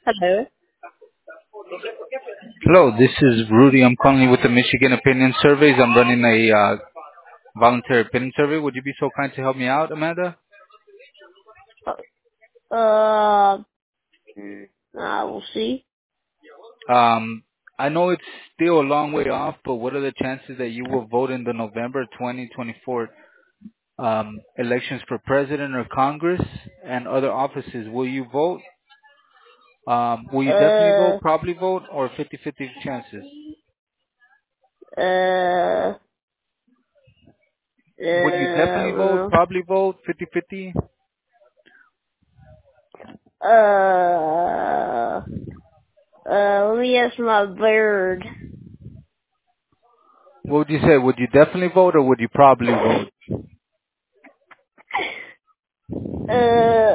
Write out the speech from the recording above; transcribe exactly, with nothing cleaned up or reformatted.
Hello. Hello, this is Rudy. I'm calling you with the Michigan Opinion Surveys. I'm running a uh, voluntary opinion survey. Would you be so kind to help me out, Amanda? Uh, mm, I will see. Um, I know it's still a long way off, but what are the chances that you will vote in the November twenty twenty-four um, elections for president or Congress and other offices? Will you vote? Um, will you definitely Uh, vote, probably vote, or fifty-fifty chances? uh, Would you definitely vote, uh, probably vote, fifty-fifty? uh, uh, let me ask my bird. What would you say? Would you definitely vote, or would you probably vote? Uh,